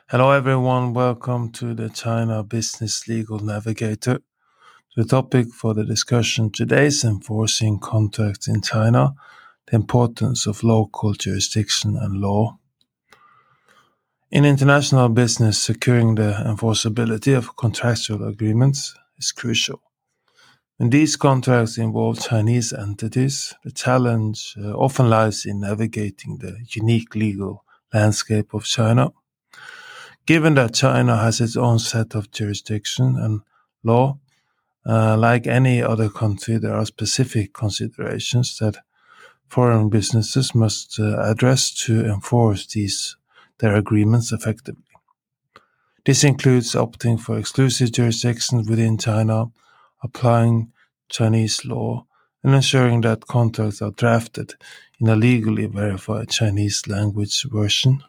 Hello, everyone. Welcome to the China Business Legal Navigator. The topic for the discussion today is enforcing contracts in China, the importance of local jurisdiction and law. In international business, securing the enforceability of contractual agreements is crucial. When these contracts involve Chinese entities, the challenge often lies in navigating the unique legal landscape of China. Given that China has its own set of jurisdiction and law, like any other country, there are specific considerations that foreign businesses must address to enforce their agreements effectively. This includes opting for exclusive jurisdiction within China, applying Chinese law, and ensuring that contracts are drafted in a legally verified Chinese language version.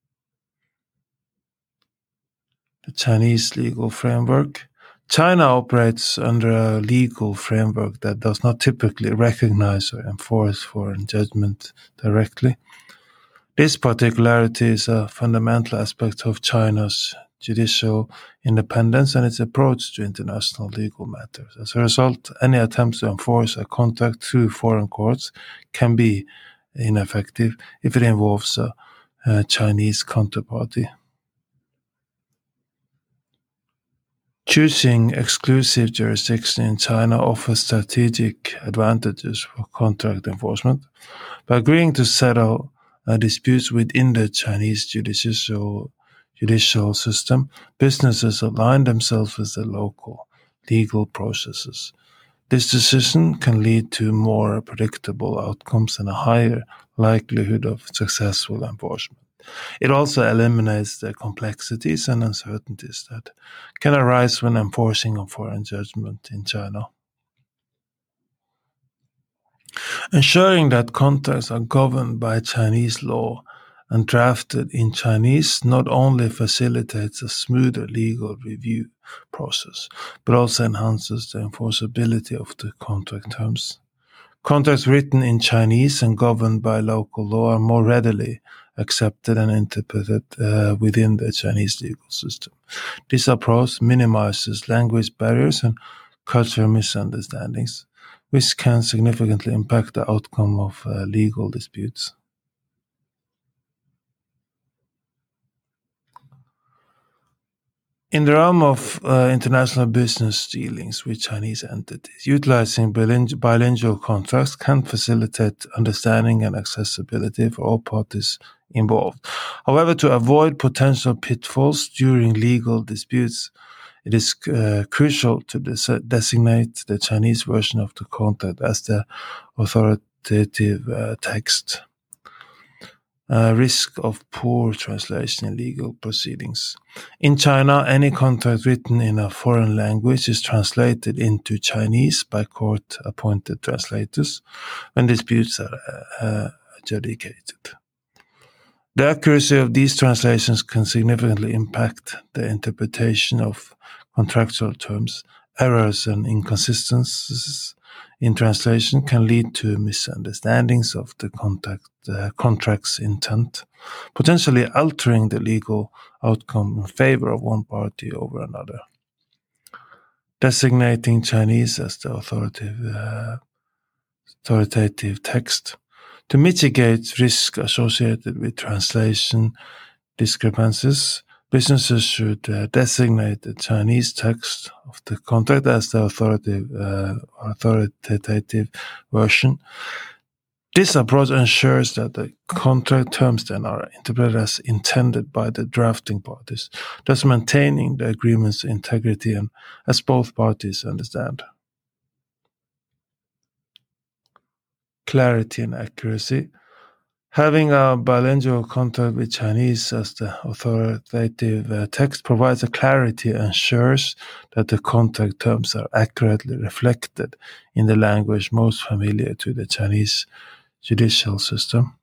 The Chinese legal framework. China operates under a legal framework that does not typically recognize or enforce foreign judgment directly. This particularity is a fundamental aspect of China's judicial independence and its approach to international legal matters. As a result, any attempts to enforce a contract through foreign courts can be ineffective if it involves a Chinese counterparty. Choosing exclusive jurisdiction in China offers strategic advantages for contract enforcement. By agreeing to settle disputes within the Chinese judicial system, businesses align themselves with the local legal processes. This decision can lead to more predictable outcomes and a higher likelihood of successful enforcement. It also eliminates the complexities and uncertainties that can arise when enforcing a foreign judgment in China. Ensuring that contracts are governed by Chinese law and drafted in Chinese not only facilitates a smoother legal review process, but also enhances the enforceability of the contract terms. Contracts written in Chinese and governed by local law are more readily accepted and interpreted within the Chinese legal system. This approach minimizes language barriers and cultural misunderstandings, which can significantly impact the outcome of legal disputes. In the realm of international business dealings with Chinese entities, utilizing bilingual contracts can facilitate understanding and accessibility for all parties involved. However, to avoid potential pitfalls during legal disputes, it is crucial to designate the Chinese version of the contract as the authoritative text. Risk of poor translation in legal proceedings. In China, any contract written in a foreign language is translated into Chinese by court-appointed translators when disputes are adjudicated. The accuracy of these translations can significantly impact the interpretation of contractual terms. Errors and inconsistencies in translation can lead to misunderstandings of the contract's intent, potentially altering the legal outcome in favor of one party over another. Designating Chinese as the authoritative text. To mitigate risk associated with translation discrepancies, businesses should designate the Chinese text of the contract as the authoritative version. This approach ensures that the contract terms then are interpreted as intended by the drafting parties, thus maintaining the agreement's integrity and as both parties understand. Clarity and accuracy. Having a bilingual contract with Chinese as the authoritative text provides a clarity and ensures that the contract terms are accurately reflected in the language most familiar to the Chinese judicial system.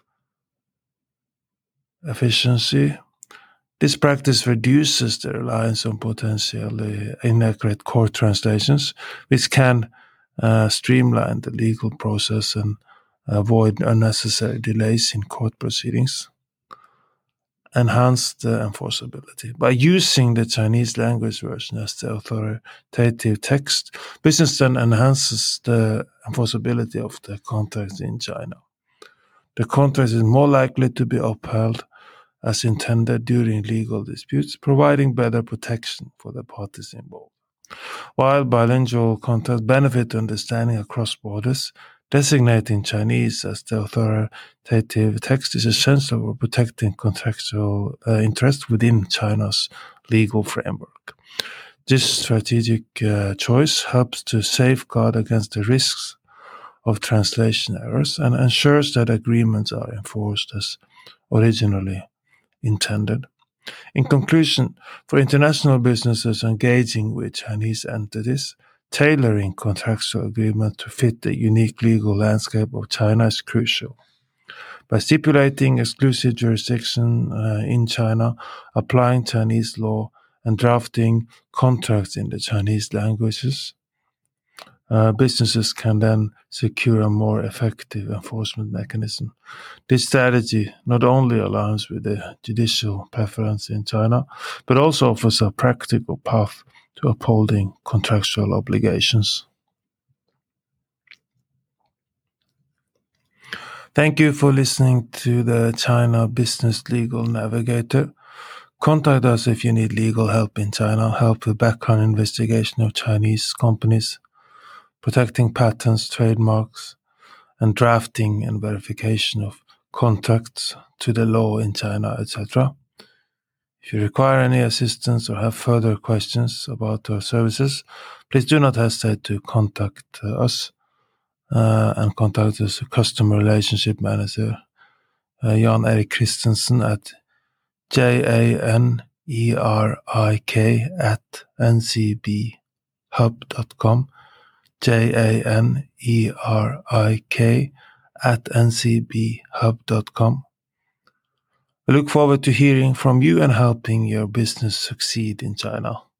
Efficiency. This practice reduces the reliance on potentially inaccurate court translations, which can streamline the legal process and avoid unnecessary delays in court proceedings. enhance the enforceability. By using the Chinese language version as the authoritative text, business then enhances the enforceability of the contracts in China. The contract is more likely to be upheld as intended during legal disputes, providing better protection for the parties involved. While bilingual contracts benefit understanding across borders, designating Chinese as the authoritative text is essential for protecting contractual interests within China's legal framework. This strategic choice helps to safeguard against the risks of translation errors and ensures that agreements are enforced as originally intended. In conclusion, for international businesses engaging with Chinese entities, tailoring contractual agreements to fit the unique legal landscape of China is crucial. By stipulating exclusive jurisdiction in China, applying Chinese law, and drafting contracts in the Chinese languages, businesses can then secure a more effective enforcement mechanism. This strategy not only aligns with the judicial preference in China, but also offers a practical path to upholding contractual obligations. Thank you for listening to the China Business Legal Navigator. Contact us if you need legal help in China, help with background investigation of Chinese companies, protecting patents, trademarks, and drafting and verification of contracts to the law in China, etc. If you require any assistance or have further questions about our services, please do not hesitate to contact us and contact us, Customer Relationship Manager, Jan Erik Christensen at janerik@ncbhub.com, janerik@ncbhub.com. I look forward to hearing from you and helping your business succeed in China.